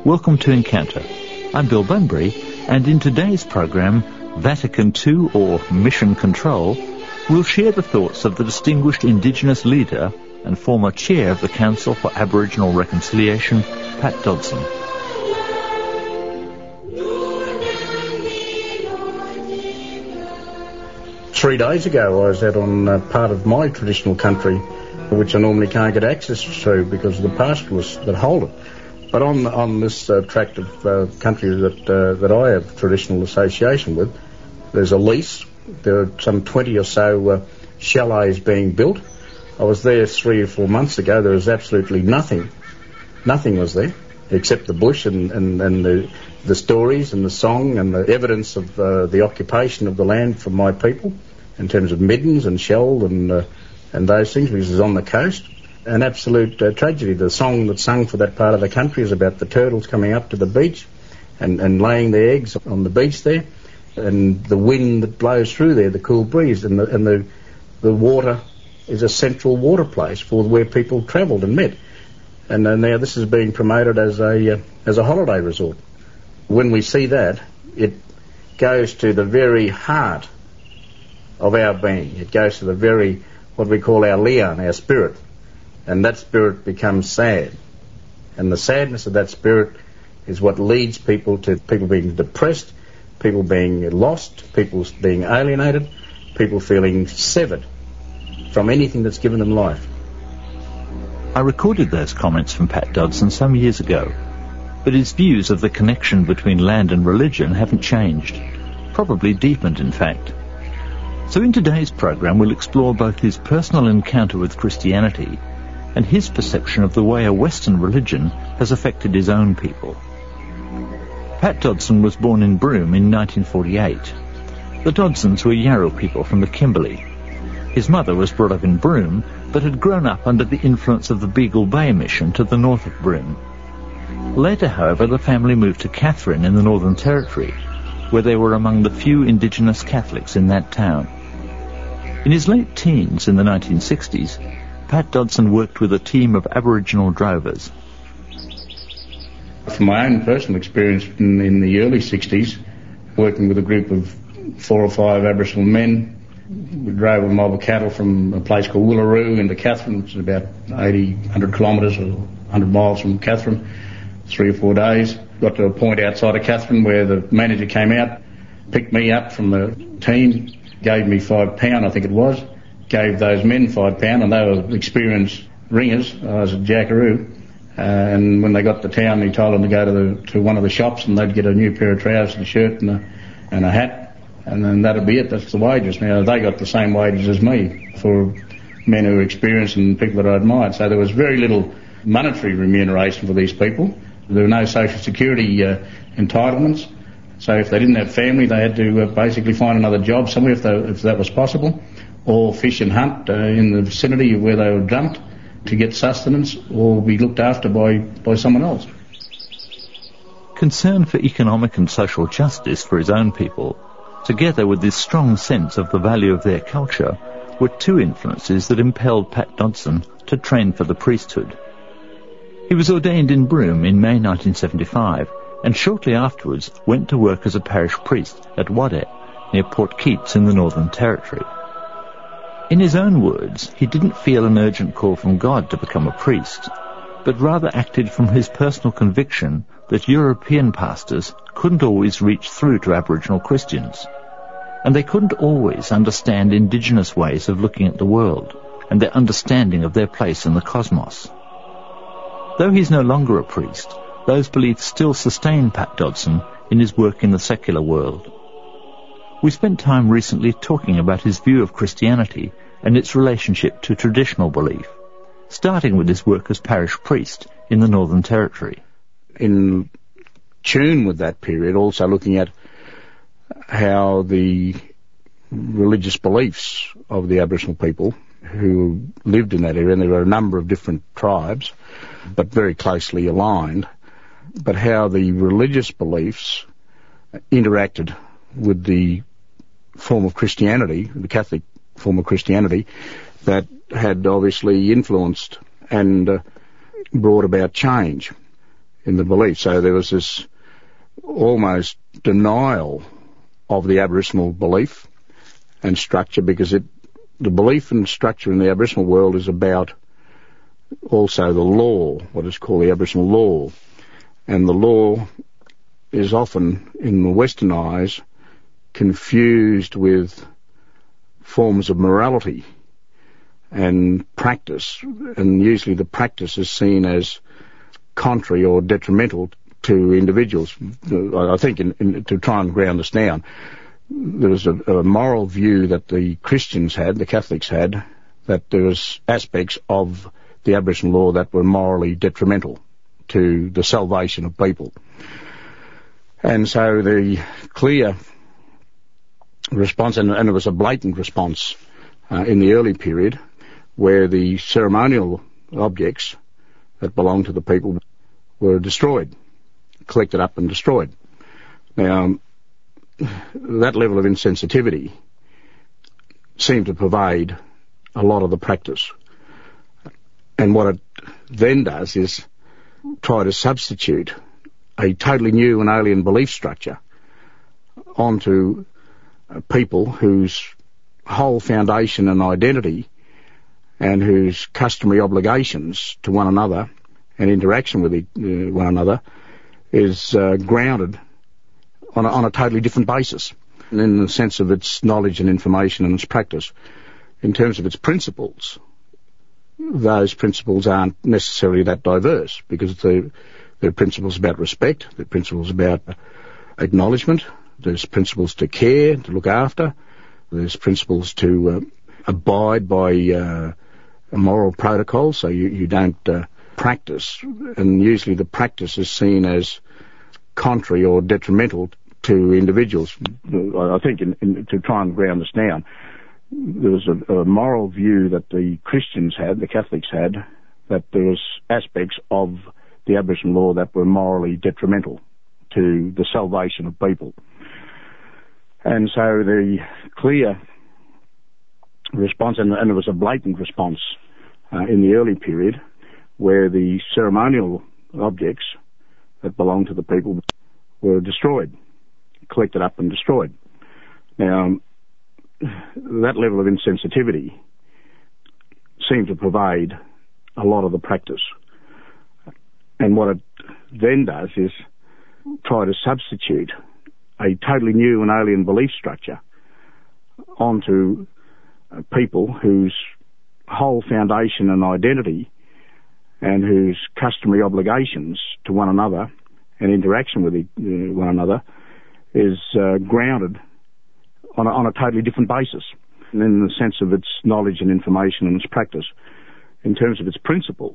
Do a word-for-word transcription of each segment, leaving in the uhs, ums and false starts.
Welcome to Encounter. I'm Bill Bunbury, and in today's program, Vatican two or Mission Control, we'll share the thoughts of the distinguished Indigenous leader and former chair of the Council for Aboriginal Reconciliation, Pat Dodson. Three days ago I was out on uh, part of my traditional country, which I normally can't get access to because of the pastoralists that hold it. But on on this uh, tract of uh, country that uh, that I have traditional association with, there's a lease. There are some twenty or so uh, chalets being built. I was there three or four months ago. There was absolutely nothing. Nothing was there except the bush and, and, and the, the stories and the song and the evidence of uh, the occupation of the land from my people in terms of middens and shell and uh, and those things, because it's on the coast. An absolute uh, tragedy. The song that's sung for that part of the country is about the turtles coming up to the beach and, and laying their eggs on the beach there, and the wind that blows through there, the cool breeze, and the and the the water is a central water place for where people travelled and met. And uh, now this is being promoted as a uh, as a holiday resort. When we see that, it goes to the very heart of our being. It goes to the very, what we call our leon, our spirit. And that spirit becomes sad. And the sadness of that spirit is what leads people to people being depressed, people being lost, people being alienated, people feeling severed from anything that's given them life. I recorded those comments from Pat Dodson some years ago, but his views of the connection between land and religion haven't changed, probably deepened in fact. So in today's program we'll explore both his personal encounter with Christianity and his perception of the way a Western religion has affected his own people. Pat Dodson was born in Broome in nineteen forty-eight. The Dodsons were Yarra people from the Kimberley. His mother was brought up in Broome, but had grown up under the influence of the Beagle Bay Mission to the north of Broome. Later, however, the family moved to Katherine in the Northern Territory, where they were among the few Indigenous Catholics in that town. In his late teens, in the nineteen sixties, Pat Dodson worked with a team of Aboriginal drovers. From my own personal experience in, in the early sixties, working with a group of four or five Aboriginal men, we drove a mob of cattle from a place called Willaroo into Katherine, which is about eighty, one hundred kilometres or one hundred miles from Katherine, three or four days. Got to a point outside of Katherine where the manager came out, picked me up from the team, gave me five pound, I think it was, gave those men five pound, and they were experienced ringers. I was a jackaroo. Uh, and when they got to town, he told them to go to the to one of the shops and they'd get a new pair of trousers and a shirt and a, and a hat, and then that'd be it. That's the wages. Now, they got the same wages as me for men who were experienced and people that I admired. So there was very little monetary remuneration for these people. There were no social security uh, entitlements. So if they didn't have family, they had to uh, basically find another job somewhere if, they, if that was possible, or fish and hunt uh, in the vicinity where they were dumped to get sustenance, or be looked after by, by someone else. Concern for economic and social justice for his own people, together with this strong sense of the value of their culture, were two influences that impelled Pat Dodson to train for the priesthood. He was ordained in Broome in May nineteen seventy-five, and shortly afterwards went to work as a parish priest at Waddet, near Port Keats in the Northern Territory. In his own words, he didn't feel an urgent call from God to become a priest, but rather acted from his personal conviction that European pastors couldn't always reach through to Aboriginal Christians, and they couldn't always understand Indigenous ways of looking at the world and their understanding of their place in the cosmos. Though he's no longer a priest, those beliefs still sustain Pat Dodson in his work in the secular world. We spent time recently talking about his view of Christianity and its relationship to traditional belief, starting with his work as parish priest in the Northern Territory. In tune with that period, also looking at how the religious beliefs of the Aboriginal people who lived in that area, and there were a number of different tribes, but very closely aligned, but how the religious beliefs interacted with the form of Christianity, the Catholic form of Christianity, that had obviously influenced and uh, brought about change. in the belief. So there was this almost denial of the Aboriginal belief and structure, because it, the belief and structure in the Aboriginal world is about also the law, what is called the Aboriginal law. And the law is often, in the Western eyes, confused with forms of morality and practice, and usually the practice is seen as contrary or detrimental to individuals. I think, in, in, to try and ground this down, there was a, a moral view that the Christians had, the Catholics had, that there was aspects of the Aboriginal law that were morally detrimental to the salvation of people. And so the clear response, and, and it was a blatant response uh, in the early period, where the ceremonial objects that belonged to the people were destroyed, collected up and destroyed. Now, that level of insensitivity seemed to pervade a lot of the practice. And what it then does is try to substitute a totally new and alien belief structure onto people whose whole foundation and identity and whose customary obligations to one another and interaction with uh, one another is uh, grounded on a, on a totally different basis, and in the sense of its knowledge and information and its practice. In terms of its principles, those principles aren't necessarily that diverse, because they're, they're principles about respect, they're principles about acknowledgement, there's principles to care, to look after, there's principles to uh, abide by uh, a moral protocol, so you, you don't uh, practice, and usually the practice is seen as contrary or detrimental to individuals. I think, in, in, to try and ground this down, there was a, a moral view that the Christians had, the Catholics had, that there was aspects of the Aboriginal law that were morally detrimental to the salvation of people. And so the clear response, and, and it was a blatant response uh, in the early period, where the ceremonial objects that belonged to the people were destroyed, collected up and destroyed. Now, that level of insensitivity seemed to pervade a lot of the practice. And what it then does is try to substitute a totally new and alien belief structure onto uh, people whose whole foundation and identity and whose customary obligations to one another and interaction with uh, one another is uh, grounded on a, on a totally different basis, and in the sense of its knowledge and information and its practice. In terms of its principles,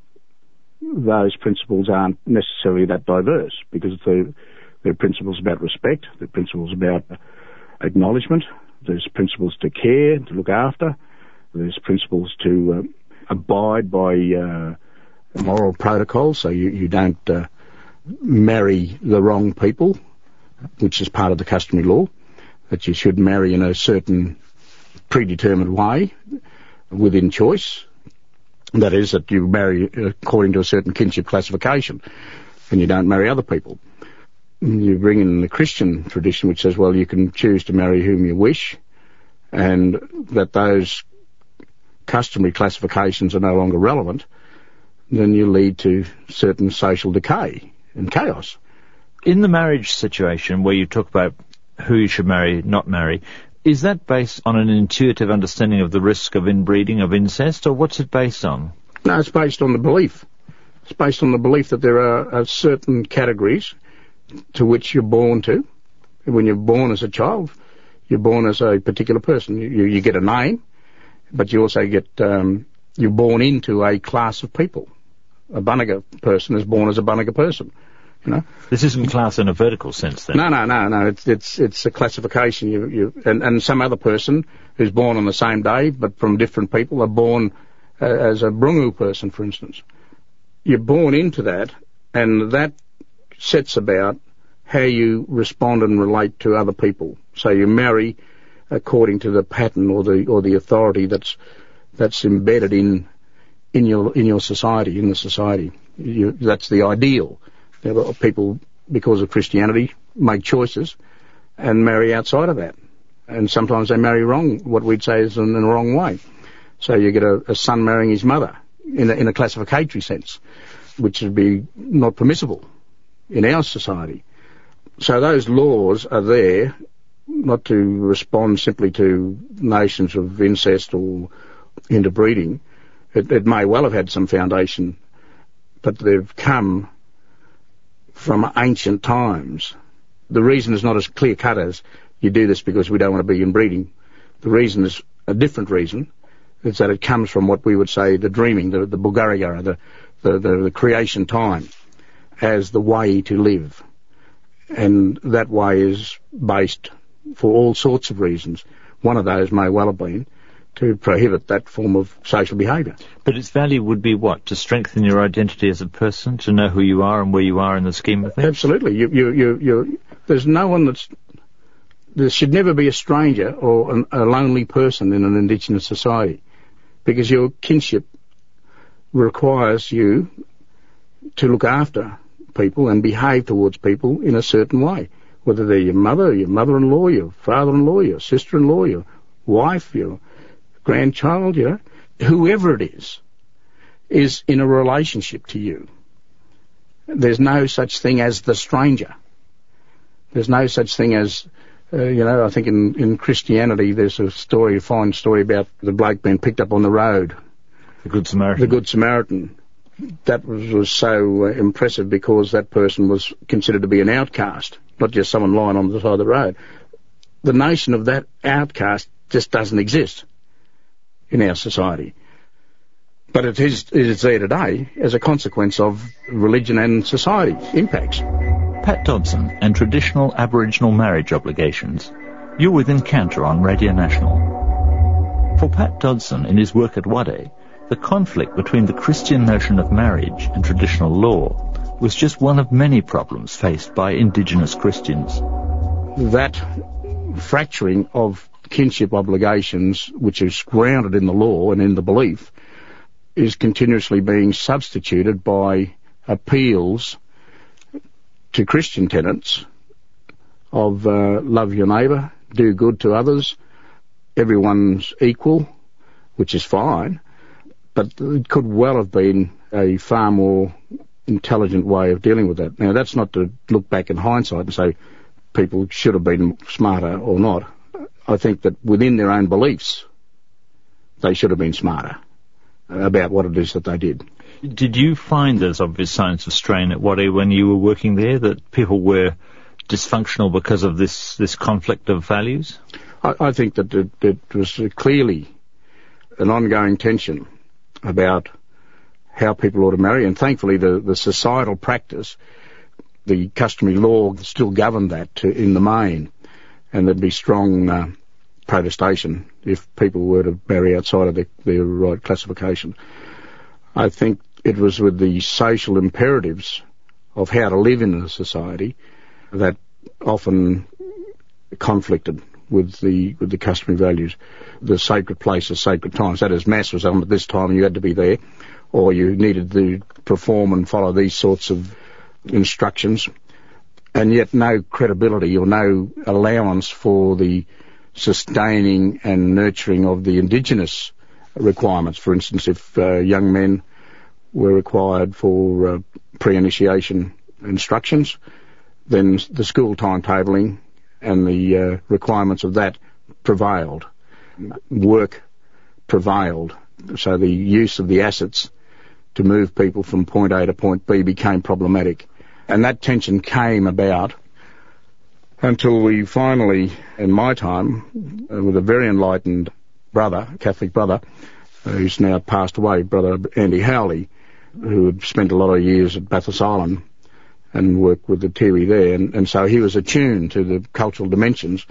those principles aren't necessarily that diverse, because they're, they're principles about respect, they're principles about acknowledgement, there's principles to care, to look after, there's principles to uh, abide by uh, moral protocols, so you, you don't uh, marry the wrong people, which is part of the customary law, that you should marry in a certain predetermined way within choice. That is, that you marry according to a certain kinship classification, and you don't marry other people. You bring in the Christian tradition, which says, well, you can choose to marry whom you wish, and that those customary classifications are no longer relevant, then you lead to certain social decay and chaos. In the marriage situation where you talk about who you should marry, not marry, is that based on an intuitive understanding of the risk of inbreeding, of incest, or what's it based on? No, it's based on the belief. It's based on the belief that there are, are certain categories to which you're born to. When you're born as a child, you're born as a particular person. You, you get a name, but you also get, um, you're born into a class of people. A Bunnega person is born as a Bunnega person. You know? This isn't class in a vertical sense, then? No, no, no, no. It's it's it's a classification. You you and, and some other person who's born on the same day, but from different people, are born uh, as a Brungu person, for instance. You're born into that, and that sets about how you respond and relate to other people. So you marry according to the pattern or the or the authority that's that's embedded in in your in your society, in the society. You, that's the ideal. You know, people, because of Christianity, make choices and marry outside of that. And sometimes they marry wrong, what we'd say is in the wrong way. So you get a, a son marrying his mother in a, in a classificatory sense, which would be not permissible in our society. So those laws are there not to respond simply to notions of incest or interbreeding. It, it may well have had some foundation, but they've come from ancient times. The reason is not as clear-cut as you do this because we don't want to be inbreeding. The reason is a different reason. It's that it comes from what we would say the dreaming, the, the Bulgarigara, the, the, the, the creation time as the way to live. And that way is based for all sorts of reasons. One of those may well have been to prohibit that form of social behaviour. But its value would be what? To strengthen your identity as a person, to know who you are and where you are in the scheme of things? Absolutely. You, you, you, you, there's no one that's... There should never be a stranger or an, a lonely person in an Indigenous society, because your kinship requires you to look after people and behave towards people in a certain way, whether they're your mother, your mother-in-law, your father-in-law, your sister-in-law, your wife, your grandchild, you know, whoever it is, is in a relationship to you. There's no such thing as the stranger. There's no such thing as, uh, you know, I think in, in Christianity there's a story, a fine story about the bloke being picked up on the road. The Good Samaritan. The Good Samaritan. That was, was so uh, impressive because that person was considered to be an outcast, not just someone lying on the side of the road. The notion of that outcast just doesn't exist in our society. But it is, it is there today as a consequence of religion and society impacts. Pat Dodson and traditional Aboriginal marriage obligations. You're with Encounter on Radio National. For Pat Dodson, in his work at Wade, the conflict between the Christian notion of marriage and traditional law was just one of many problems faced by Indigenous Christians. That fracturing of kinship obligations, which is grounded in the law and in the belief, is continuously being substituted by appeals to Christian tenets of uh, love your neighbour, do good to others, everyone's equal, which is fine, but it could well have been a far more intelligent way of dealing with that. Now, that's not to look back in hindsight and say people should have been smarter or not. I think that within their own beliefs, they should have been smarter about what it is that they did. Did you find there's obvious signs of strain at Wade when you were working there, that people were dysfunctional because of this, this conflict of values? I, I think that it, it was clearly an ongoing tension about how people ought to marry, and thankfully the, the societal practice, the customary law still governed that to, in the main, and there'd be strong uh, protestation if people were to marry outside of their, their right classification. I think it was with the social imperatives of how to live in a society that often conflicted with the with the customary values. The sacred places, sacred times, that is, Mass was on at this time and you had to be there, or you needed to perform and follow these sorts of instructions, and yet no credibility or no allowance for the sustaining and nurturing of the Indigenous requirements. For instance, if uh, young men were required for uh, pre-initiation instructions, then the school timetabling and the uh, requirements of that prevailed. Work prevailed. So the use of the assets to move people from point A to point B became problematic. And that tension came about until we finally, in my time, uh, with a very enlightened brother, Catholic brother, uh, who's now passed away, Brother Andy Howley, who had spent a lot of years at Bathurst Island and worked with the Tiwi there, and, and so he was attuned to the cultural dimensions.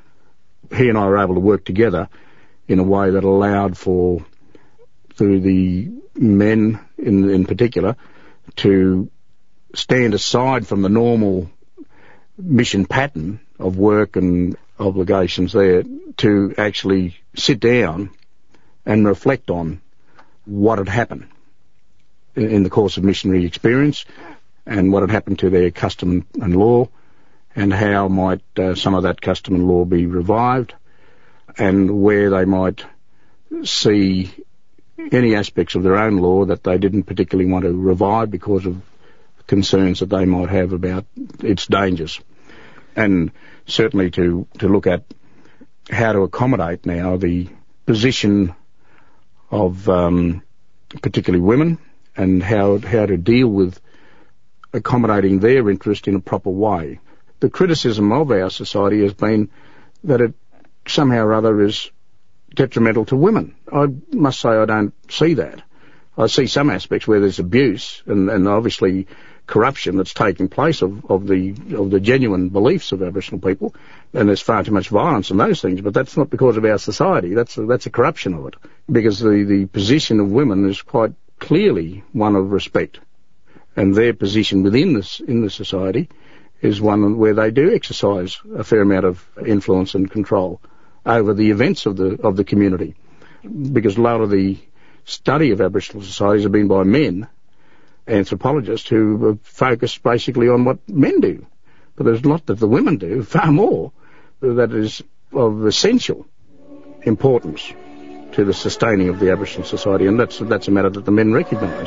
He and I were able to work together in a way that allowed for, through the men in, in particular, to stand aside from the normal mission pattern of work and obligations there, to actually sit down and reflect on what had happened in, in the course of missionary experience, and what had happened to their custom and law, and how might uh, some of that custom and law be revived, and where they might see any aspects of their own law that they didn't particularly want to revive because of concerns that they might have about its dangers. And certainly to, to look at how to accommodate now the position of um, particularly women, and how how to deal with accommodating their interest in a proper way. The criticism of our society has been that it somehow or other is detrimental to women. I must say I don't see that. I see some aspects where there's abuse and, and obviously corruption that's taking place of, of the of the genuine beliefs of Aboriginal people, and there's far too much violence and those things, but that's not because of our society. That's a, that's a corruption of it, because the, the position of women is quite clearly one of respect, and their position within this in the society is one where they do exercise a fair amount of influence and control over the events of the of the community, because a lot of the study of Aboriginal societies have been by men, anthropologists, who are focused basically on what men do. But there's a lot that the women do, far more, that is of essential importance to the sustaining of the Aboriginal society, and that's that's a matter that the men recognise.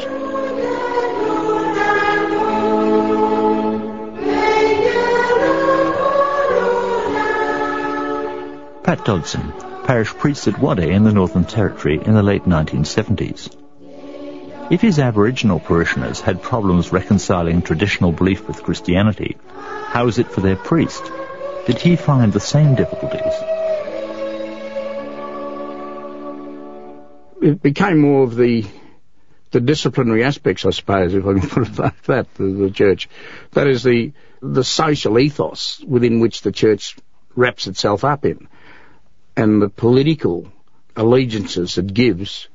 Pat Dodson, parish priest at Wadday in the Northern Territory in the late nineteen seventies. If his Aboriginal parishioners had problems reconciling traditional belief with Christianity, how was it for their priest? Did he find the same difficulties? It became more of the the disciplinary aspects, I suppose, if I can put it like that, the, the church. That is the the social ethos within which the church wraps itself up in, and the political allegiances it gives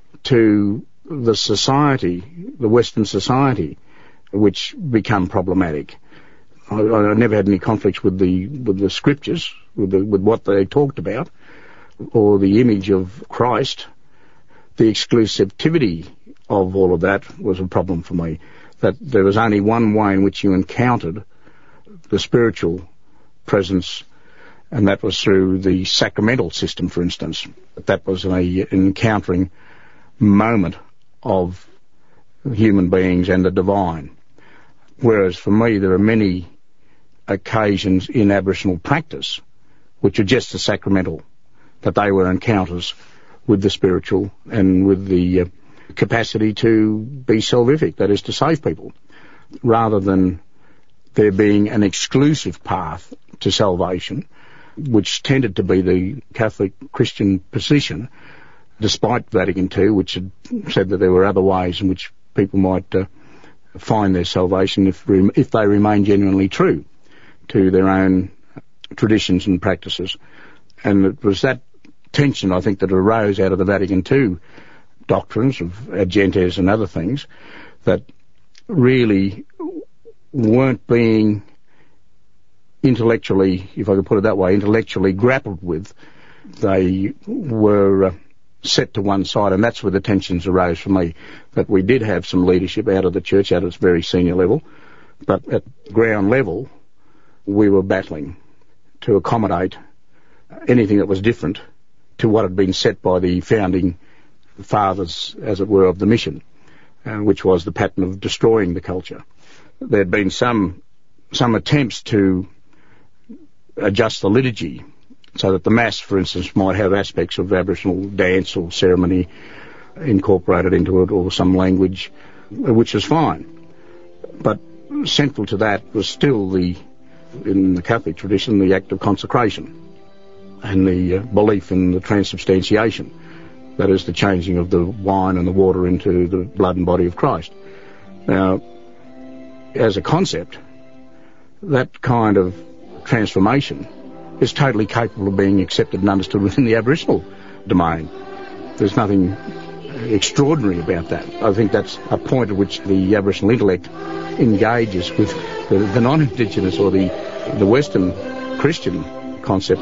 to the society, the Western society, which become problematic. I, I never had any conflicts with the with the scriptures, with the, with what they talked about, or the image of Christ. The exclusivity of all of that was a problem for me. That there was only one way in which you encountered the spiritual presence, and that was through the sacramental system, for instance. That was a, an encountering moment of human beings and the divine. Whereas for me, there are many occasions in Aboriginal practice which are just as sacramental, that they were encounters with the spiritual and with the uh, capacity to be salvific, that is, to save people, rather than there being an exclusive path to salvation, which tended to be the Catholic Christian position, despite Vatican Two, which had said that there were other ways in which people might uh, find their salvation if re- if they remain genuinely true to their own traditions and practices. And it was that tension, I think, that arose out of the Vatican Two doctrines of Ad Gentes and other things that really weren't being intellectually, if I could put it that way, intellectually grappled with. They were uh, set to one side, and that's where the tensions arose for me, that we did have some leadership out of the church at its very senior level, but at ground level we were battling to accommodate anything that was different to what had been set by the founding fathers, as it were, of the mission, uh, which was the pattern of destroying the culture. There had been some some attempts to adjust the liturgy so that the Mass, for instance, might have aspects of Aboriginal dance or ceremony incorporated into it, or some language, which was fine. But central to that was still the, in the Catholic tradition, the act of consecration and the uh, belief in the transubstantiation, that is, the changing of the wine and the water into the blood and body of Christ. Now, as a concept, that kind of transformation is totally capable of being accepted and understood within the Aboriginal domain. There's nothing extraordinary about that. I think that's a point at which the Aboriginal intellect engages with the, the non-Indigenous or the, the Western Christian concept.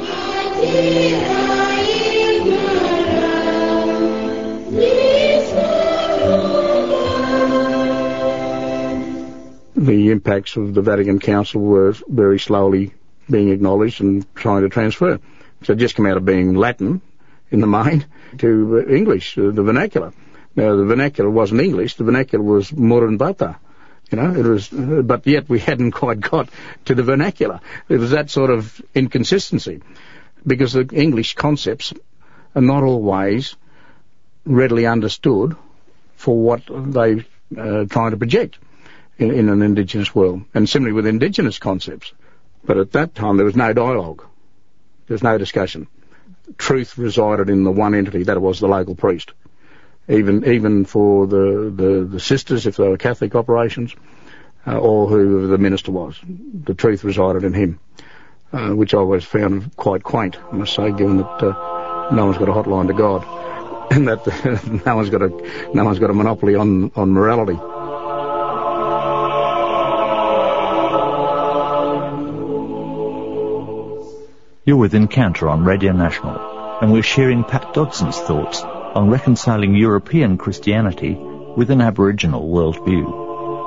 the impacts of the Vatican Council were very slowly being acknowledged and trying to transfer. So it just come out of being Latin in the main to English, uh, the vernacular. Now, the vernacular wasn't English, the vernacular was Moranbata. You know, it was, uh, but yet we hadn't quite got to the vernacular. It was that sort of inconsistency, because the English concepts are not always readily understood for what they uh, trying to project in, in an Indigenous world, and similarly with Indigenous concepts. But at that time there was no dialogue, there was no discussion. Truth resided in the one entity, that was the local priest. Even even for the, the, the sisters, if they were Catholic operations, uh, or who the minister was, the truth resided in him, uh, which I always found quite quaint, I must say, given that uh, no one's got a hotline to God, and that uh, no one's got a no one's got a monopoly on on morality. You're with Encounter on Radio National, and we're sharing Pat Dodson's thoughts on reconciling European Christianity with an Aboriginal worldview.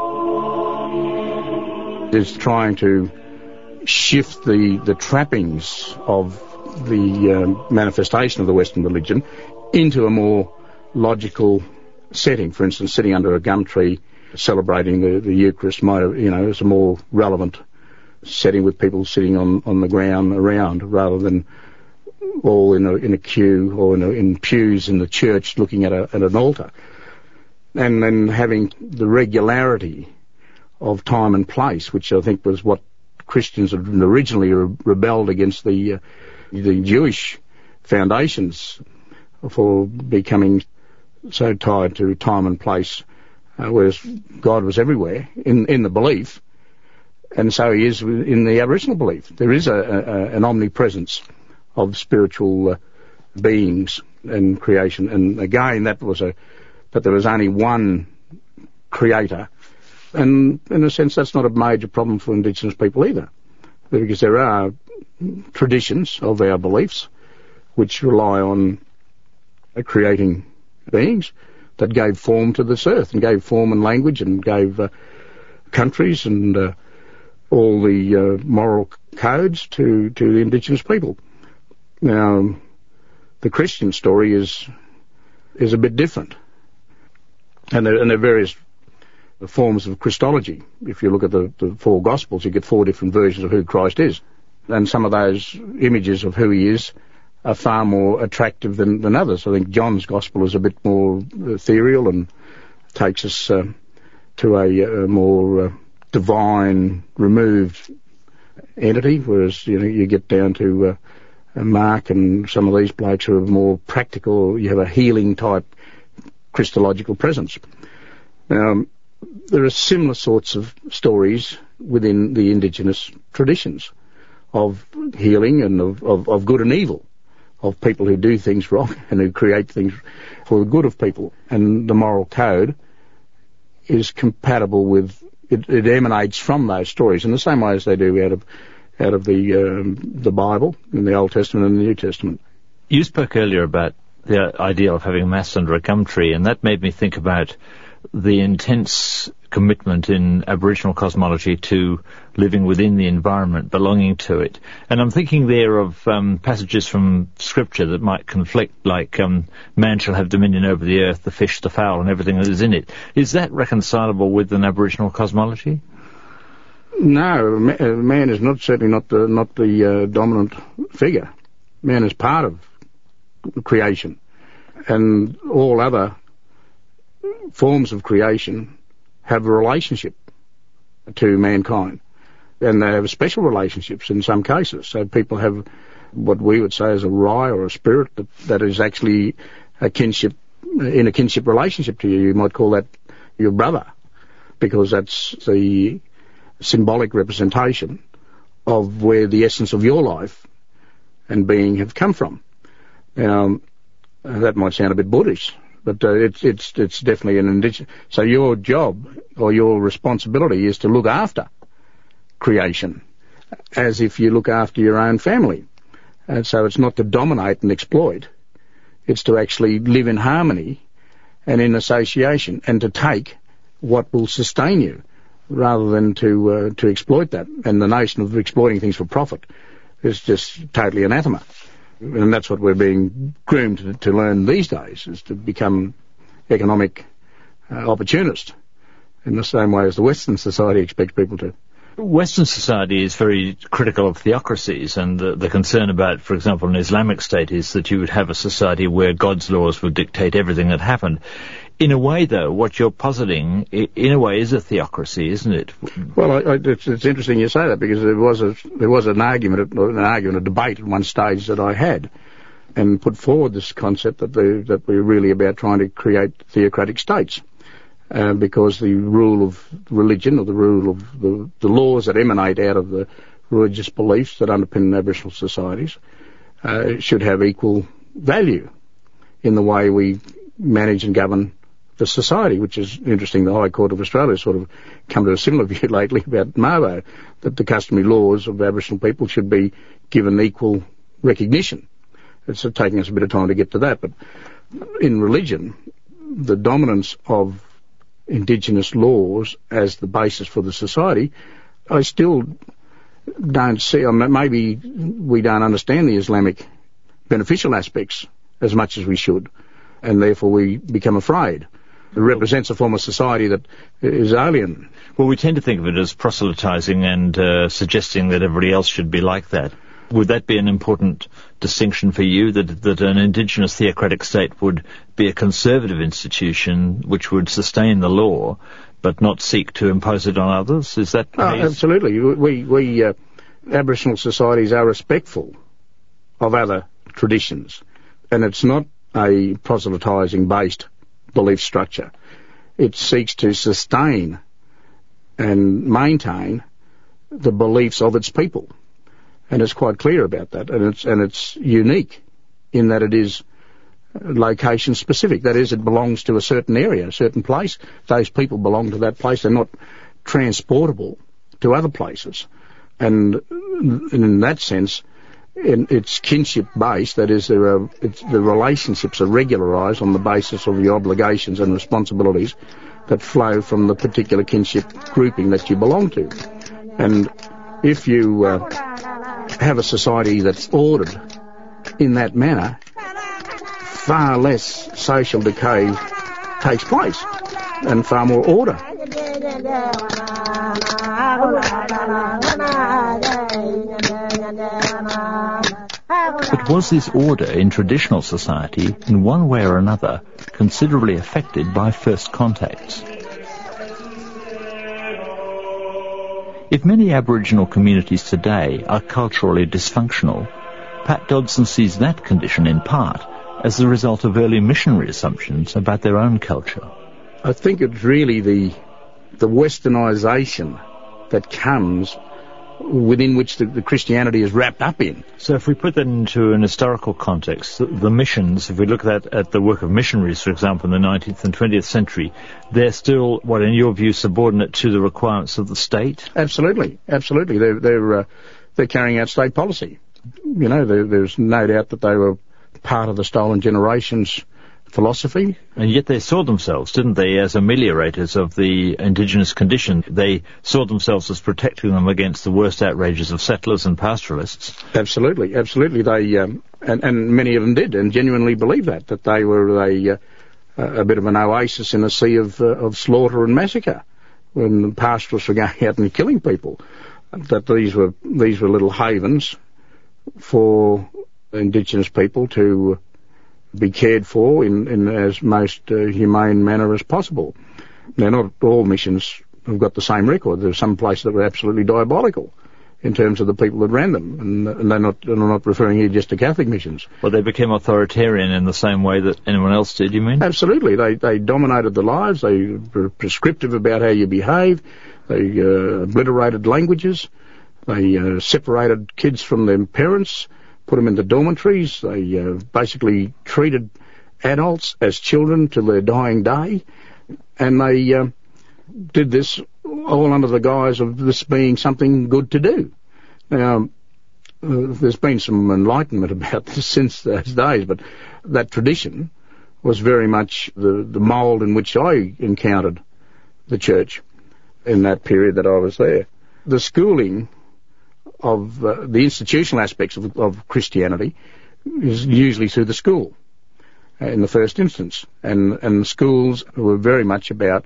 It's trying to shift the, the trappings of the uh, manifestation of the Western religion into a more logical setting. For instance, sitting under a gum tree celebrating the, the Eucharist might have, you know, is a more relevant setting with people sitting on, on the ground around, rather than all in a, in a queue or in, a, in pews in the church looking at, a, at an altar. And then having the regularity of time and place, which I think was what Christians had originally re- rebelled against the, uh, the Jewish foundations for becoming so tied to time and place, uh, whereas God was everywhere in, in the belief, and so he is in the Aboriginal belief. There is a, a, an omnipresence of spiritual uh, beings and creation, and again that was a that there was only one creator, and in a sense that's not a major problem for Indigenous people either, because there are traditions of our beliefs which rely on uh, creating beings that gave form to this earth and gave form and language and gave uh, countries and uh, all the uh, moral codes to, to the Indigenous people. Now, the Christian story is is a bit different, and there, and there are various forms of Christology. If you look at the, the four Gospels, you get four different versions of who Christ is, and some of those images of who he is are far more attractive than, than others. I think John's Gospel is a bit more ethereal and takes us uh, to a, a more uh, divine, removed entity, whereas you know you get down to uh, Mark and some of these blokes who are more practical. You have a healing type Christological presence. Now, there are similar sorts of stories within the Indigenous traditions of healing and of, of, of good and evil, of people who do things wrong and who create things for the good of people. And the moral code is compatible with, it, it emanates from those stories in the same way as they do out of out of the um, the Bible, in the Old Testament and the New Testament. You spoke earlier about the idea of having mass under a gum tree, and that made me think about the intense commitment in Aboriginal cosmology to living within the environment, belonging to it. And I'm thinking there of um, passages from Scripture that might conflict, like um, man shall have dominion over the earth, the fish, the fowl, and everything that is in it. Is that reconcilable with an Aboriginal cosmology? No, man is not certainly not the not the uh, dominant figure. Man is part of creation, and all other forms of creation have a relationship to mankind, and they have special relationships in some cases. So people have what we would say is a rai or a spirit that, that is actually a kinship, in a kinship relationship to you. You might call that your brother, because that's the symbolic representation of where the essence of your life and being have come from. Now, that might sound a bit Buddhist, but uh, it's it's it's definitely an indigenous. So your job or your responsibility is to look after creation as if you look after your own family. And so it's not to dominate and exploit. It's to actually live in harmony and in association, and to take what will sustain you, rather than to uh, to exploit that. And the notion of exploiting things for profit is just totally anathema. And that's what we're being groomed to, to learn these days, is to become economic uh, opportunists in the same way as the Western society expects people to. Western society is very critical of theocracies, and the, the concern about, for example, an Islamic state is that you would have a society where God's laws would dictate everything that happened. In a way, though, what you're positing, in a way, is a theocracy, isn't it? Well, I, I, it's, it's interesting you say that, because there was a there was an argument, an argument, a debate at one stage that I had, and put forward this concept that the, that we're really about trying to create theocratic states. Uh, because the rule of religion, or the rule of the, the laws that emanate out of the religious beliefs that underpin Aboriginal societies, uh, should have equal value in the way we manage and govern the society, which is interesting. The High Court of Australia has sort of come to a similar view lately about Mabo, that the customary laws of Aboriginal people should be given equal recognition. It's taking us a bit of time to get to that, but in religion, the dominance of Indigenous laws as the basis for the society, I still don't see. I mean, maybe we don't understand the Islamic beneficial aspects as much as we should, and therefore we become afraid. It represents a form of society that is alien. Well, we tend to think of it as proselytizing and uh, suggesting that everybody else should be like that. Would that be an important distinction for you, that that an Indigenous theocratic state would be a conservative institution which would sustain the law but not seek to impose it on others? Is that... Oh, absolutely. We, we uh, Aboriginal societies are respectful of other traditions, and it's not a proselytising-based belief structure. It seeks to sustain and maintain the beliefs of its people. And it's quite clear about that, and it's and it's unique in that it is location specific. That is, it belongs to a certain area, a certain place. Those people belong to that place. They're not transportable to other places. And in that sense, in, it's kinship based. That is, there are it's, the relationships are regularised on the basis of the obligations and responsibilities that flow from the particular kinship grouping that you belong to. And if you uh, have a society that's ordered in that manner, far less social decay takes place and far more order. But was this order in traditional society, in one way or another, considerably affected by first contacts? If many Aboriginal communities today are culturally dysfunctional, Pat Dodson sees that condition in part as the result of early missionary assumptions about their own culture. I think it's really the the westernisation that comes within which the, the Christianity is wrapped up in. So if we put that into an historical context, the, the missions, if we look at, at the work of missionaries, for example, in the nineteenth and twentieth century, they're still, what, in your view, subordinate to the requirements of the state? Absolutely, absolutely. They're, they're, uh, they're carrying out state policy. You know, there, there's no doubt that they were part of the Stolen Generations philosophy. And yet they saw themselves, didn't they, as ameliorators of the Indigenous condition. They saw themselves as protecting them against the worst outrages of settlers and pastoralists. Absolutely, absolutely. They um, and, and many of them did, and genuinely believed that, that they were a, uh, a bit of an oasis in a sea of, uh, of slaughter and massacre when the pastoralists were going out and killing people. That these were these were little havens for Indigenous people to be cared for in, in as most uh, humane manner as possible. Now, not all missions have got the same record. There are some places that were absolutely diabolical in terms of the people that ran them, and, and they're not, they're not referring here just to Catholic missions. Well, they became authoritarian in the same way that anyone else did, you mean? Absolutely. They they dominated the lives. They were prescriptive about how you behave. They uh, obliterated languages. They uh, separated kids from their parents, put them into dormitories. They uh, basically treated adults as children till their dying day, and they uh, did this all under the guise of this being something good to do. Now, uh, there's been some enlightenment about this since those days, but that tradition was very much the, the mould in which I encountered the church. in that period that I was there. The schooling of uh, the institutional aspects of, of Christianity is usually through the school uh, in the first instance. And, and schools were very much about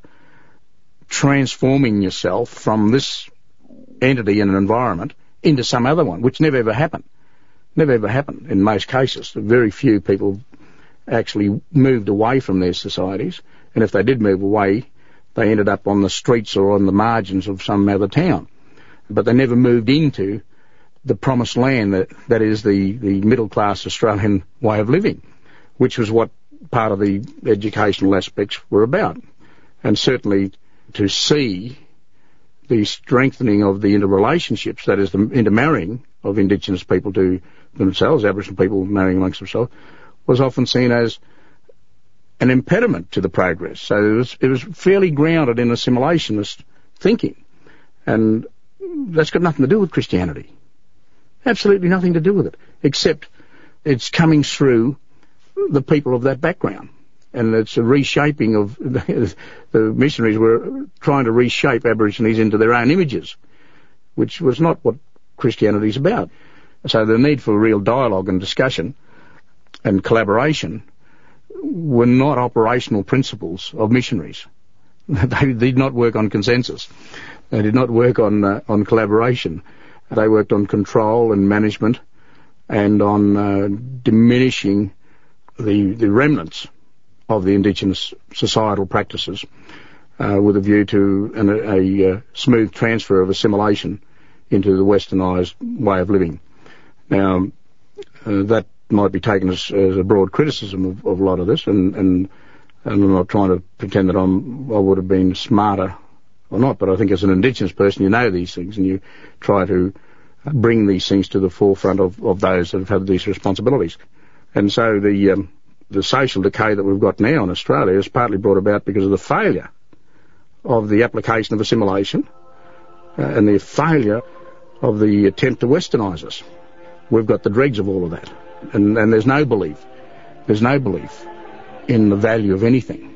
transforming yourself from this entity and an environment into some other one, which never ever happened. Never ever happened in most cases. Very few people actually moved away from their societies, and if they did move away, they ended up on the streets or on the margins of some other town. But they never moved into the promised land that, that is the, the middle-class Australian way of living, which was what part of the educational aspects were about. And certainly to see the strengthening of the interrelationships, that is the intermarrying of Indigenous people to themselves, Aboriginal people marrying amongst themselves, was often seen as an impediment to the progress. So it was, it was fairly grounded in assimilationist thinking. And that's got nothing to do with Christianity. Absolutely nothing to do with it, except it's coming through the people of that background. And it's a reshaping of the, the missionaries were trying to reshape Aborigines into their own images, which was not what Christianity is about. So the need for real dialogue and discussion and collaboration were not operational principles of missionaries. They did not work on consensus. They did not work on uh, on collaboration. They worked on control and management and on uh, diminishing the, the remnants of the Indigenous societal practices uh, with a view to an, a, a smooth transfer of assimilation into the westernised way of living. Now, uh, that might be taken as, as a broad criticism of, of a lot of this, and, and, and I'm not trying to pretend that I'm, I would have been smarter or not, but I think as an Indigenous person you know these things and you try to bring these things to the forefront of, of those that have had these responsibilities. And so the um, the social decay that we've got now in Australia is partly brought about because of the failure of the application of assimilation uh, and the failure of the attempt to westernise us. We've got the dregs of all of that. And, and there's no belief, there's no belief in the value of anything.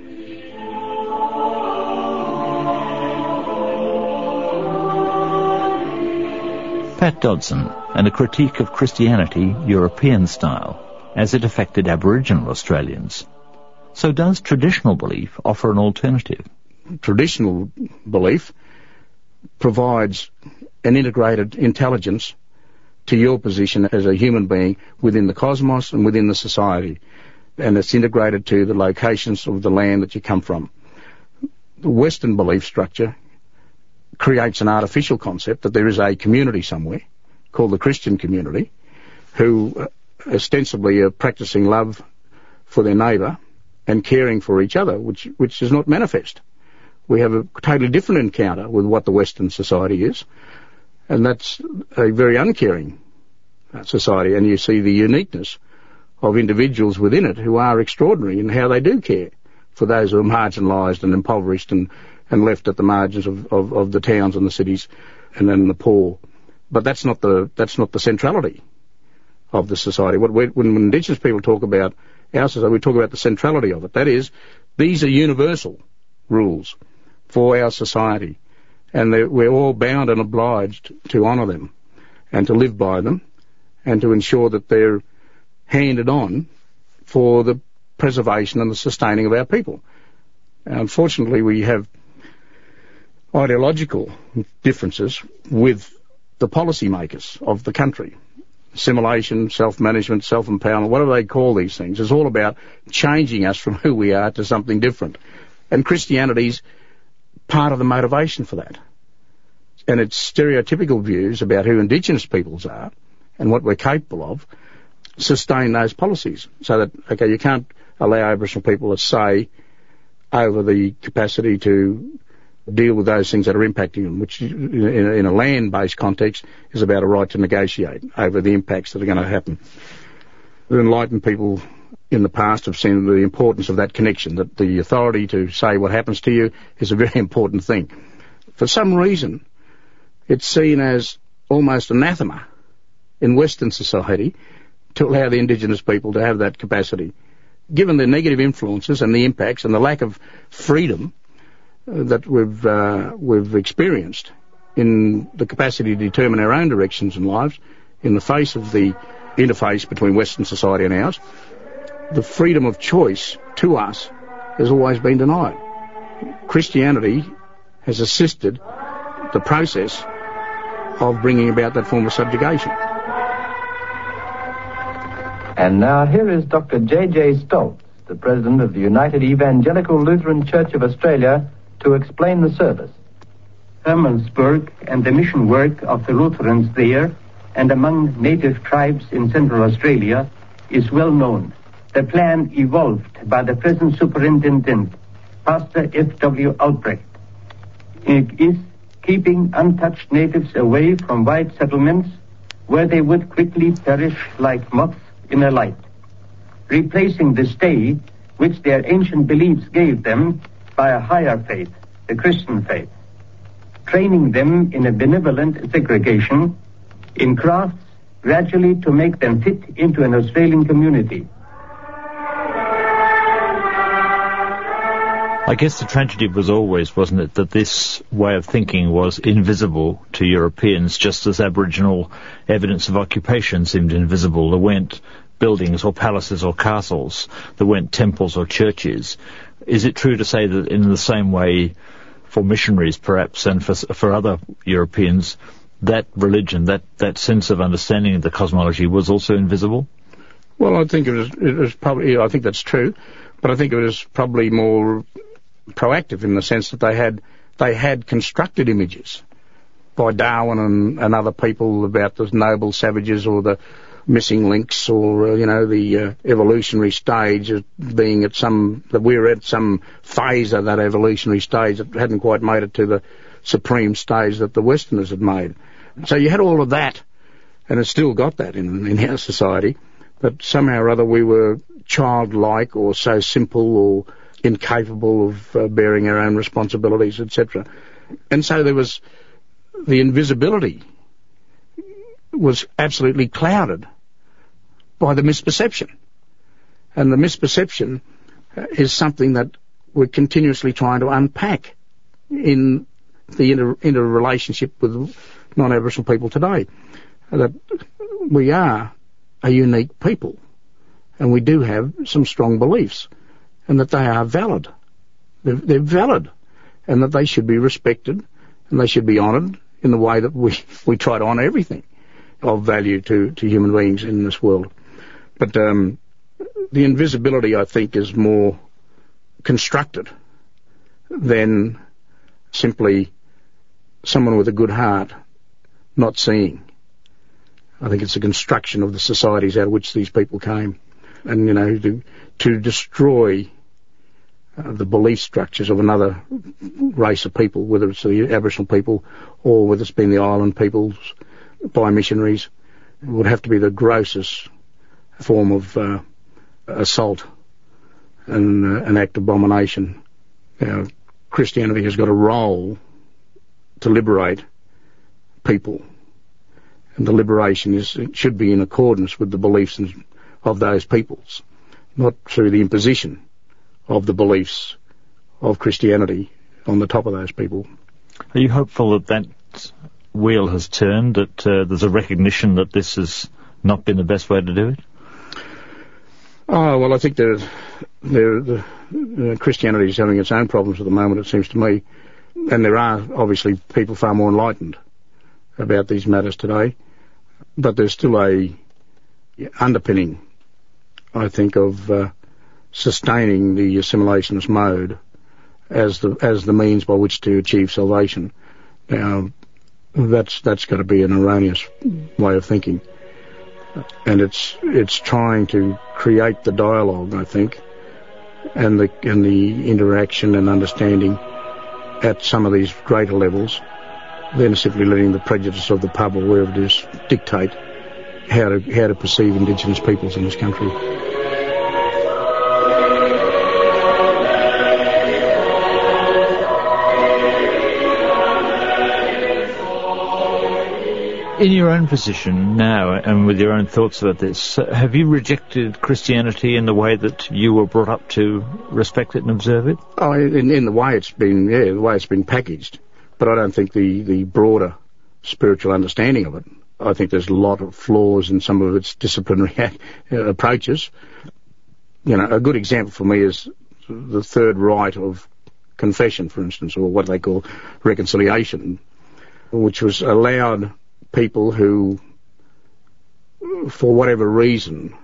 Pat Dodson, and a critique of Christianity European style, as it affected Aboriginal Australians. So does traditional belief offer an alternative? Traditional belief provides an integrated intelligence to your position as a human being within the cosmos and within the society, and it's integrated to the locations of the land that you come from. The Western belief structure creates an artificial concept that there is a community somewhere called the Christian community who uh, ostensibly are practicing love for their neighbour and caring for each other, which which is not manifest. We have a totally different encounter with what the Western society is, and that's a very uncaring uh, society, and you see the uniqueness of individuals within it who are extraordinary in how they do care for those who are marginalised and impoverished and, and left at the margins of, of, of the towns and the cities and then the poor. But that's not the that's not the centrality of the society. What we, when Indigenous people talk about our society, we talk about the centrality of it. That is, these are universal rules for our society, and we're all bound and obliged to honour them and to live by them and to ensure that they're handed on for the preservation and the sustaining of our people. Unfortunately, we have ideological differences with the policymakers of the country. Assimilation, self-management, self-empowerment, whatever they call these things, is all about changing us from who we are to something different. And Christianity's part of the motivation for that. And its stereotypical views about who Indigenous peoples are and what we're capable of sustain those policies. So that, okay, you can't allow Aboriginal people a say over the capacity to deal with those things that are impacting them, which in a, in a land-based context is about a right to negotiate over the impacts that are going to happen. The enlightened people in the past have seen the importance of that connection, that the authority to say what happens to you is a very important thing. For some reason, it's seen as almost anathema in Western society to allow the Indigenous people to have that capacity. Given the negative influences and the impacts and the lack of freedom that we've uh, we've experienced in the capacity to determine our own directions in lives in the face of the interface between Western society and ours, the freedom of choice to us has always been denied. Christianity has assisted the process of bringing about that form of subjugation. And now here is Doctor J J Stoltz, the president of the United Evangelical Lutheran Church of Australia, to explain the service. Hermannsburg and the mission work of the Lutherans there and among native tribes in Central Australia is well known. The plan evolved by the present superintendent, Pastor F W Albrecht. It is keeping untouched natives away from white settlements where they would quickly perish like moths in a light, replacing the stay which their ancient beliefs gave them by a higher faith, the Christian faith, training them in a benevolent segregation, in crafts gradually to make them fit into an Australian community. I guess the tragedy was always, wasn't it, that this way of thinking was invisible to Europeans, just as Aboriginal evidence of occupation seemed invisible. There weren't buildings or palaces or castles. There weren't temples or churches. Is it true to say that in the same way for missionaries, perhaps, and for, for other Europeans, that religion, that, that sense of understanding of the cosmology was also invisible? Well, I think it was, it was probably, I think that's true, but I think it was probably more proactive in the sense that they had they had constructed images by Darwin and, and other people about the noble savages or the missing links or, uh, you know, the uh, evolutionary stage of being at some, that we were at some phase of that evolutionary stage that hadn't quite made it to the supreme stage that the Westerners had made. So you had all of that, and it's still got that in, in our society, but somehow or other we were childlike or so simple or incapable of uh, bearing our own responsibilities, et cetera. And so there was the invisibility was absolutely clouded by the misperception. And the misperception is something that we're continuously trying to unpack in the inter, interrelationship with non-Aboriginal people today. That we are a unique people, and we do have some strong beliefs, and that they are valid. They're, they're valid, and that they should be respected, and they should be honoured in the way that we, we try to honour everything of value to, to human beings in this world. But um, the invisibility, I think, is more constructed than simply someone with a good heart not seeing. I think it's a construction of the societies out of which these people came. And, you know, to, to destroy uh, the belief structures of another race of people, whether it's the Aboriginal people or whether it's been the island peoples by missionaries, would have to be the grossest form of uh, assault and uh, an act of abomination. You know, Christianity has got a role to liberate people, and the liberation is it should be in accordance with the beliefs of those peoples, not through the imposition of the beliefs of Christianity on the top of those people. Are you hopeful that that wheel has turned, that uh, there's a recognition that this has not been the best way to do it? Oh, well, I think there, there, the, uh, Christianity is having its own problems at the moment, it seems to me, and there are obviously people far more enlightened about these matters today, but there's still a underpinning, I think, of uh, sustaining the assimilationist mode as the as the means by which to achieve salvation. Now, that's that's got to be an erroneous way of thinking, and it's it's trying to create the dialogue, I think, and the and the interaction and understanding at some of these greater levels, than simply letting the prejudice of the pub or wherever it is dictate how to how to perceive Indigenous peoples in this country. In your own position now, and with your own thoughts about this, have you rejected Christianity in the way that you were brought up to respect it and observe it? Oh, in, in the way it's been, yeah, the way it's been packaged. But I don't think the, the broader spiritual understanding of it. I think there's a lot of flaws in some of its disciplinary approaches. You know, a good example for me is the third rite of confession, for instance, or what they call reconciliation, which was allowed people who, for whatever reason,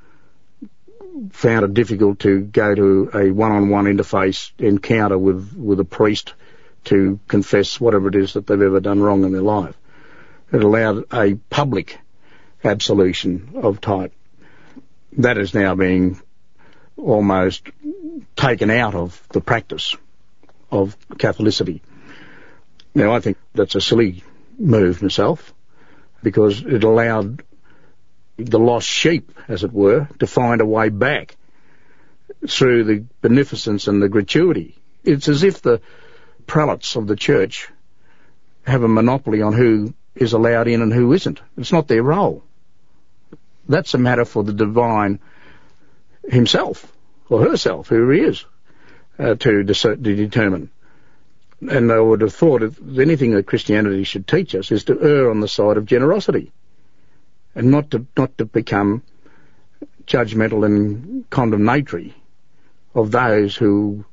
found it difficult to go to a one-on-one interface encounter with, with a priest to confess whatever it is that they've ever done wrong in their life. It allowed a public absolution of type. That is now being almost taken out of the practice of Catholicity. Now, I think that's a silly move myself, because it allowed the lost sheep, as it were, to find a way back through the beneficence and the gratuity. It's as if the prelates of the church have a monopoly on who is allowed in and who isn't. It's not their role. That's a matter for the divine himself, or herself, whoever he is, uh, to, dis- to determine. And I would have thought if anything that Christianity should teach us is to err on the side of generosity, and not to not to become judgmental and condemnatory of those who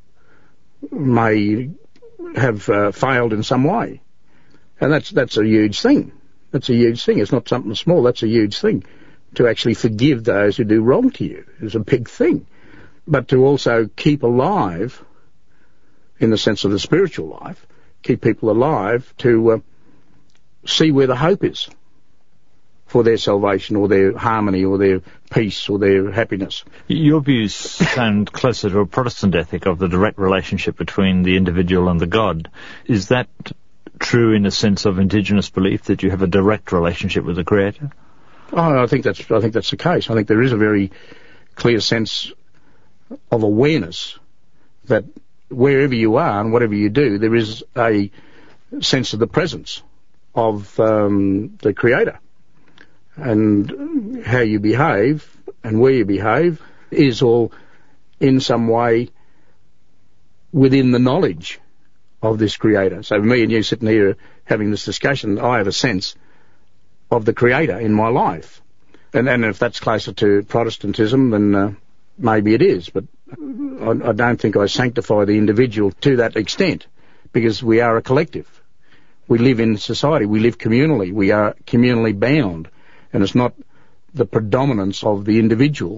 may have uh, failed in some way. And that's that's a huge thing. That's a huge thing. It's not something small. That's a huge thing. To actually forgive those who do wrong to you is a big thing. But to also keep alive, in the sense of the spiritual life, keep people alive to uh, see where the hope is for their salvation, or their harmony, or their peace, or their happiness. Your views sound closer to a Protestant ethic of the direct relationship between the individual and the God. Is that true in a sense of indigenous belief, that you have a direct relationship with the Creator? Oh, I think that's I think that's the case. I think there is a very clear sense of awareness that wherever you are and whatever you do, there is a sense of the presence of um, the Creator. And how you behave and where you behave is all in some way within the knowledge of this Creator. So me and you sitting here having this discussion, I have a sense of the Creator in my life. And, and if that's closer to Protestantism, then uh, maybe it is. But I, I don't think I sanctify the individual to that extent, because we are a collective. We live in society. We live communally. We are communally bound. And it's not the predominance of the individual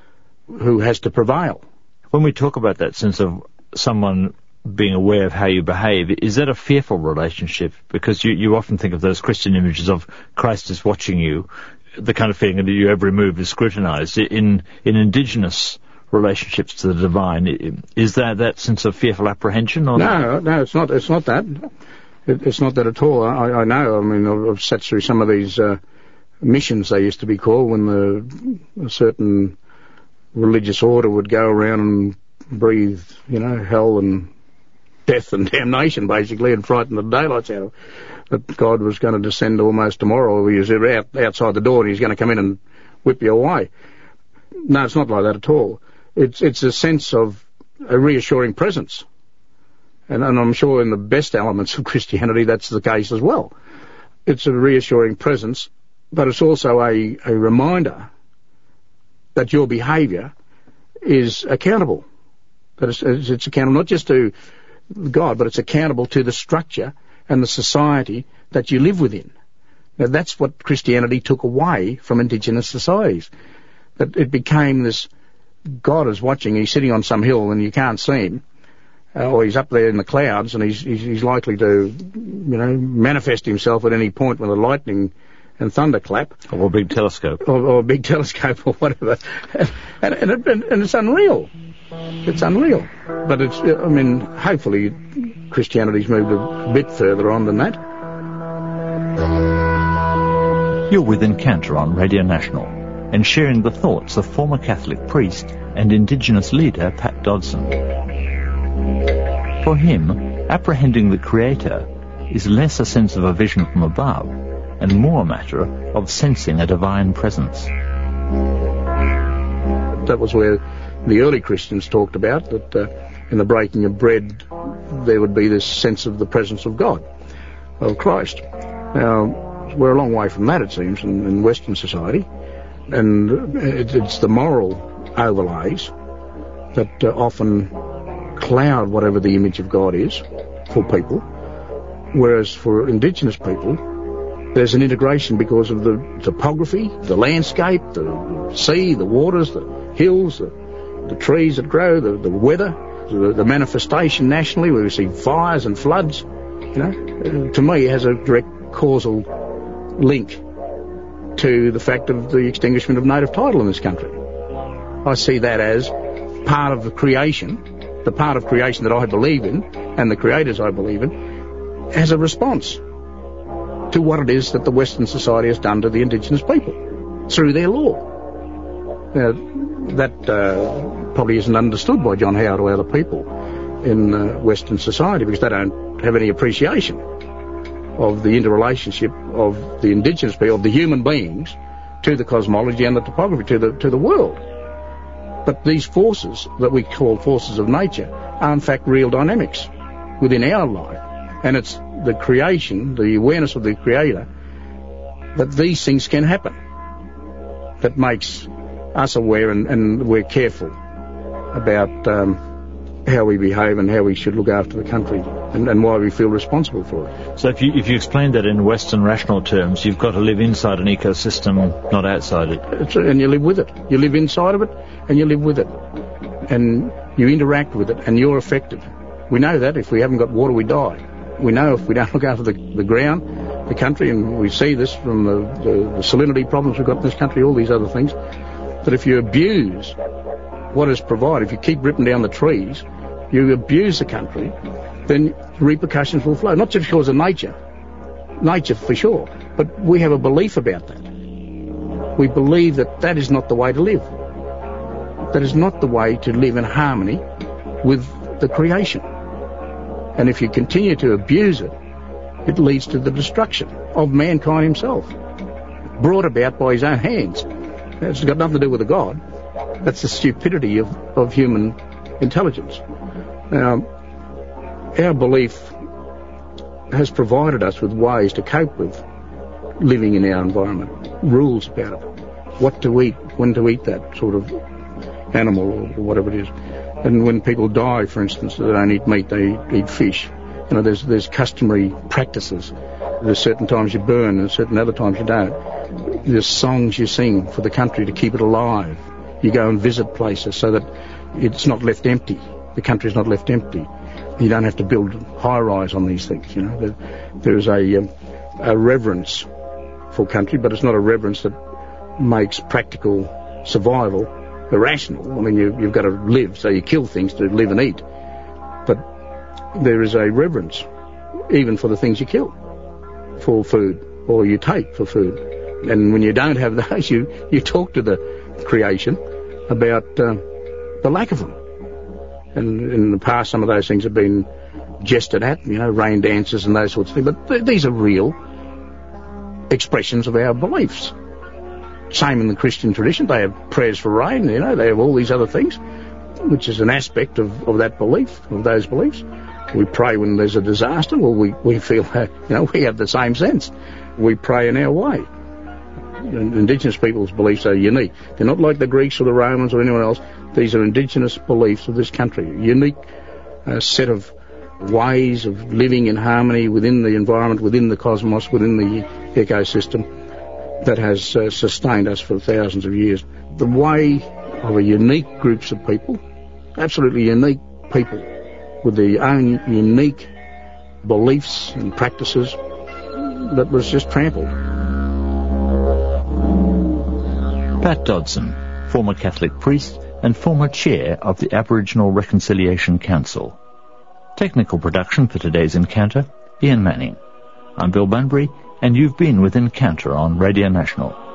who has to prevail. When we talk about that sense of someone being aware of how you behave, is that a fearful relationship? Because you, you often think of those Christian images of Christ is watching you, the kind of feeling that your every move is scrutinized. In, in indigenous relationships to the divine, is there that sense of fearful apprehension? Or no, no, it's not, it's not that. It, it's not that at all. I, I know, I mean, I've sat through some of these uh, missions, they used to be called, when the, a certain religious order would go around and breathe, you know, hell and death and damnation, basically, and frighten the daylights out of that God was going to descend almost tomorrow, or he was out, outside the door and he's going to come in and whip you away. No, it's not like that at all. It's it's a sense of a reassuring presence. And, and I'm sure in the best elements of Christianity that's the case as well. It's a reassuring presence, but it's also a, a reminder that your behaviour is accountable. That it's, it's accountable not just to God, but it's accountable to the structure and the society that you live within. Now, that's what Christianity took away from indigenous societies. That it became this, God is watching, he's sitting on some hill and you can't see him, uh, or he's up there in the clouds and he's, he's, he's likely to, you know, manifest himself at any point with a lightning and thunderclap. Or a big telescope. Or, or a big telescope or whatever. and, and, it, and it's unreal. It's unreal. But it's, I mean, hopefully Christianity's moved a bit further on than that. You're with Encounter on Radio National, and sharing the thoughts of former Catholic priest and Indigenous leader Pat Dodson. For him, apprehending the Creator is less a sense of a vision from above and more a matter of sensing a divine presence. That was where the early Christians talked about, that uh, in the breaking of bread there would be this sense of the presence of God, of Christ. Now, we're a long way from that, it seems, in, in Western society, and it, it's the moral overlays that uh, often cloud whatever the image of God is for people, whereas for Indigenous people, there's an integration because of the topography, the landscape, the sea, the waters, the hills, the, the trees that grow, the, the weather, the, the manifestation nationally where we see fires and floods. You know, to me, it has a direct causal link to the fact of the extinguishment of native title in this country. I see that as part of the creation, the part of creation that I believe in, and the creators I believe in, as a response to what it is that the Western society has done to the Indigenous people through their law. Now, that uh, probably isn't understood by John Howard or other people in uh, Western society because they don't have any appreciation of the interrelationship of the Indigenous people, of the human beings, to the cosmology and the topography, to the to the world. But these forces that we call forces of nature are in fact real dynamics within our life. And it's the creation, the awareness of the Creator, that these things can happen, that makes us aware and, and we're careful about um, how we behave and how we should look after the country and, and why we feel responsible for it. So if you if you explain that in Western rational terms, you've got to live inside an ecosystem, not outside it. It's, and you live with it. You live inside of it and you live with it. And you interact with it and you're affected. We know that if we haven't got water, we die. We know if we don't look after the, the ground, the country, and we see this from the, the, the salinity problems we've got in this country, all these other things, that if you abuse what is provided, if you keep ripping down the trees, you abuse the country, then repercussions will flow. Not just because of nature, nature for sure, but we have a belief about that. We believe that that is not the way to live. That is not the way to live in harmony with the creation. And if you continue to abuse it, it leads to the destruction of mankind himself, brought about by his own hands. It's got nothing to do with a God. That's the stupidity of, of human intelligence. Now, our belief has provided us with ways to cope with living in our environment, rules about it, what to eat, when to eat that sort of animal or whatever it is. And when people die, for instance, they don't eat meat, they eat fish. You know, there's there's customary practices. There's certain times you burn and certain other times you don't. There's songs you sing for the country to keep it alive. You go and visit places so that it's not left empty. The country's not left empty. You don't have to build high-rise on these things, you know. There, there's a, um, a reverence for country, but it's not a reverence that makes practical survival irrational. I mean, you, you've got to live, so you kill things to live and eat. But there is a reverence, even for the things you kill, for food, or you take for food. And when you don't have those, you, you talk to the creation about uh, the lack of them. And in the past, some of those things have been jested at, you know, rain dances and those sorts of things. But th- these are real expressions of our beliefs. Same in the Christian tradition. They have prayers for rain, you know, they have all these other things, which is an aspect of, of that belief, of those beliefs. We pray when there's a disaster. Well, we, we feel that, you know, we have the same sense. We pray in our way. Indigenous people's beliefs are unique. They're not like the Greeks or the Romans or anyone else. These are indigenous beliefs of this country. A unique uh, set of ways of living in harmony within the environment, within the cosmos, within the ecosystem that has uh, sustained us for thousands of years. The way of a unique groups of people, absolutely unique people with their own unique beliefs and practices that was just trampled. Pat Dodson, former Catholic priest and former chair of the Aboriginal Reconciliation Council. Technical production for today's Encounter, Ian Manning. I'm Bill Bunbury, and you've been with Encounter on Radio National.